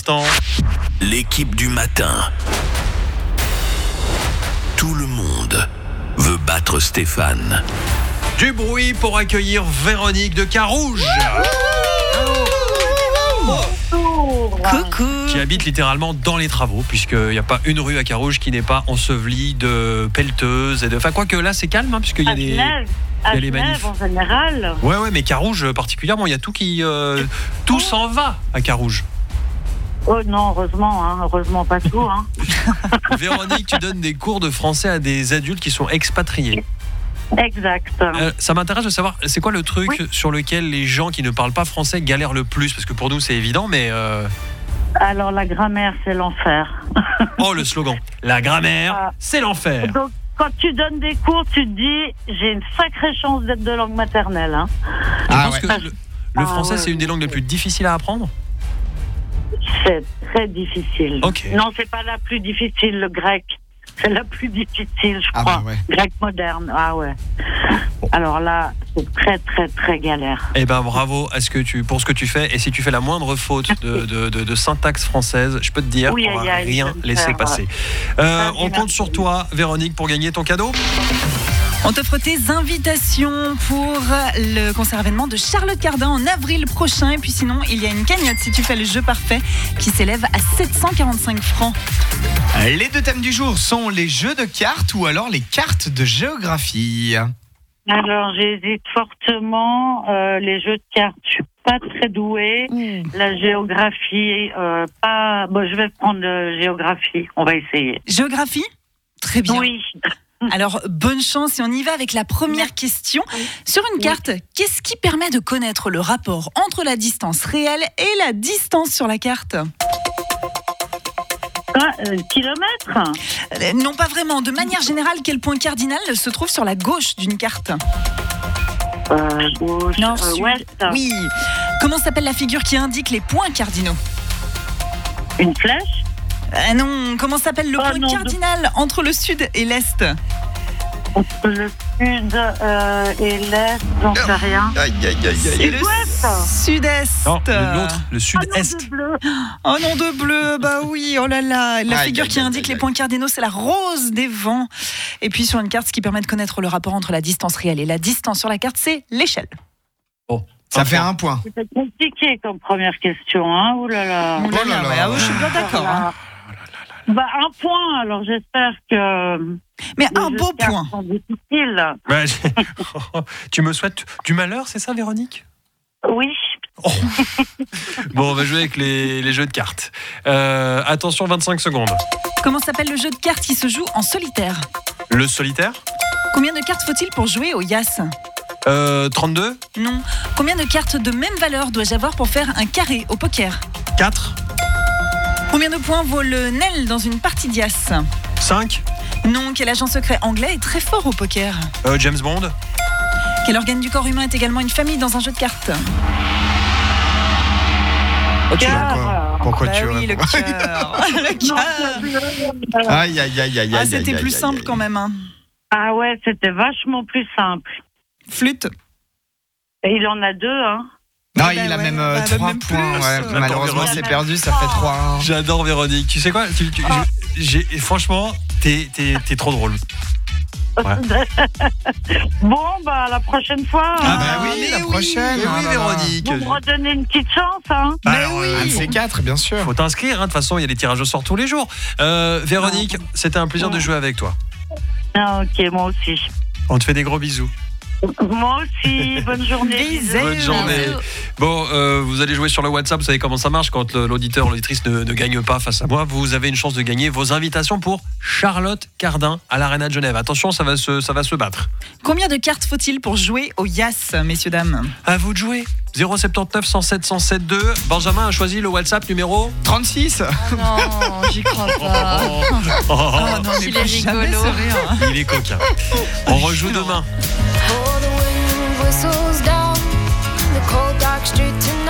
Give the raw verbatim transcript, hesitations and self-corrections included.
l'instant. L'équipe du matin. Tout le monde veut battre Stéphane. Du bruit pour accueillir Véronique de Carouge. Coucou. Qui habite littéralement dans les travaux, puisqu'il n'y a pas une rue à Carouge qui n'est pas ensevelie de pelleteuses et de. Enfin, quoique là, c'est calme, hein, puisqu'il y a À des. Genève, il y à a les Genève manifs. en général. Ouais, ouais, mais Carouge particulièrement, il y a tout qui. Euh, tout s'en va à Carouge. Oh non, heureusement, hein, heureusement pas tout. Hein. Véronique, tu donnes des cours de français à des adultes qui sont expatriés. Exact. Euh, ça m'intéresse de savoir, c'est quoi le truc Oui. sur lequel les gens qui ne parlent pas français galèrent le plus? Parce que pour nous, c'est évident, mais. Euh... Alors la grammaire, c'est l'enfer. Oh, le slogan. La grammaire, Ah. c'est l'enfer. Donc quand tu donnes des cours, tu te dis, j'ai une sacrée chance d'être de langue maternelle. Hein. Je Ah pense ouais. que le, le Ah français, ouais. c'est une des langues les plus difficiles à apprendre. C'est très difficile. Ok. Non, c'est pas la plus difficile, le grec. C'est la plus difficile, je Ah crois. bah ouais. Grec moderne, ah ouais. Alors là, c'est très, très, très galère. Eh ben bravo à ce que tu, pour ce que tu fais. Et si tu fais la moindre faute de, de, de, de syntaxe française, je peux te dire Oui, qu'on aïe, va aïe, rien je vais me laisser faire, passer. Euh, Ah, on merci. compte sur toi, Véronique, pour gagner ton cadeau. On t'offre tes invitations pour le concert événement de Charlotte Cardin en avril prochain. Et puis sinon, il y a une cagnotte si tu fais le jeu parfait qui s'élève à sept cent quarante-cinq francs. Les deux thèmes du jour sont les jeux de cartes ou alors les cartes de géographie. Alors, j'hésite fortement. Euh, les jeux de cartes, je suis pas très douée. La géographie, euh, pas. Bon, je vais prendre la géographie. On va essayer. Géographie? Très bien. Oui. Alors, bonne chance et on y va avec la première question. Sur une carte, qu'est-ce qui permet de connaître le rapport entre la distance réelle et la distance sur la carte? Ah, euh, kilomètres. Euh, Non, pas vraiment. De manière générale, quel point cardinal se trouve sur la gauche d'une carte? Euh, gauche. Nord, euh, sud. ouest. Oui. Comment s'appelle la figure qui indique les points cardinaux? Une flèche. Ah non, comment s'appelle le Oh point non, de- cardinal entre le sud et l'est? Entre le sud euh, et l'est, j'en sais rien. Aïe, aïe, aïe, C'est le Sud-ouest. sud-est. Non, le- l'autre, le Ah non, sud-est. de bleu. Oh non, de bleu, bah oui, oh là là. La Aïe, figure aïe, qui aïe, indique aïe, les points cardinaux, c'est la rose des vents. Et puis sur une carte, ce qui permet de connaître le rapport entre la distance réelle et la distance sur la carte, c'est l'échelle. Ça fait un point. C'était compliqué comme première question, hein. Ouh là là. Oh là là, là ouais, là. ah oui, je suis bien d'accord. hein. Bah, un point, alors j'espère que. Mais les un jeux beau de cartes point. sont difficiles. Ouais, j'ai- tu me souhaites du malheur, c'est ça, Véronique? Oui. Bon, on va jouer avec les, les jeux de cartes. Euh, attention, vingt-cinq secondes. Comment s'appelle le jeu de cartes qui se joue en solitaire? Le solitaire. Combien de cartes faut-il pour jouer au Yas? Euh, trente-deux. Non. Combien de cartes de même valeur dois-je avoir pour faire un carré au poker? quatre. Combien de points vaut le Nel dans une partie d'Yas? cinq. Non. Quel agent secret anglais est très fort au poker? Euh, James Bond. Quel organe du corps humain est également une famille dans un jeu de cartes? Oh, tu Cœur. quoi Pourquoi Bah tu oui, le réponds cœur. Le Non, cœur. c'est bleu. Aïe, aïe, aïe, aïe, Ah, aïe, c'était aïe, plus aïe, simple aïe. quand même. Hein. Ah ouais, c'était vachement plus simple. Flûte. Et il en a deux, hein. Non, Bah il a ouais, même euh, bah, trois même points. plus. Ouais, Attends, malheureusement, Véronique. c'est perdu, ça fait trois. J'adore Véronique. Tu sais quoi? Tu- tu- Ah. j'ai- Franchement, t'es, t'es, t'es trop drôle. Ouais. Bon, bah, la prochaine fois. Ah hein. bah oui, mais la oui, prochaine. Mais Ah oui, là là. Véronique. Vous me redonnez une petite chance, hein. Bah, Mais alors, oui. euh, Un de ces quatre, bien sûr. faut t'inscrire. hein. De toute façon, il y a des tirages au sort tous les jours. Euh, Véronique, c'était un plaisir de jouer avec toi. Ah, ok, moi aussi. On te fait des gros bisous. Moi aussi, bonne journée. Bisous. Bonne journée. Bon, euh, vous allez jouer sur le WhatsApp, vous savez comment ça marche quand le- l'auditeur ou l'auditrice ne, ne gagne pas face à moi. Vous avez une chance de gagner vos invitations pour Charlotte Cardin à l'Arena de Genève. Attention, ça va se, ça va se battre. Combien de cartes faut-il pour jouer au Yas, messieurs, dames? À vous de jouer. zéro sept neuf, cent sept, cent sept deux. Benjamin a choisi le WhatsApp numéro. trente-six. Non, j'y crois pas. Oh, Oh non, mais Il est jamais rigolo. ce rire. il est coquin. On rejoue demain. For the wind whistles down the cold dark street tonight.